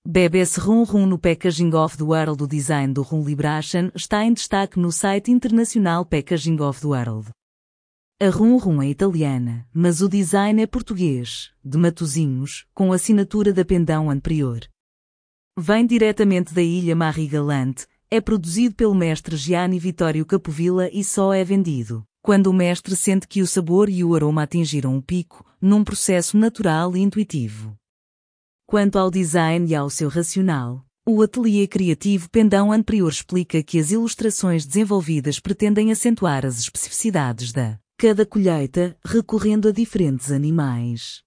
BBC Rum Rum no Packaging of the World. O design do Rum Libration está em destaque no site internacional Packaging of the World. A Rum Rum é italiana, mas o design é português, de Matosinhos, com assinatura da Pendão Prior. Vem diretamente da ilha Marie-Galante, é produzido pelo mestre Gianni Vittorio Capovilla e só é vendido quando o mestre sente que o sabor e o aroma atingiram o pico, num processo natural e intuitivo. Quanto ao design e ao seu racional, o ateliê criativo Pendão Prior explica que as ilustrações desenvolvidas pretendem acentuar as especificidades da cada colheita, recorrendo a diferentes animais.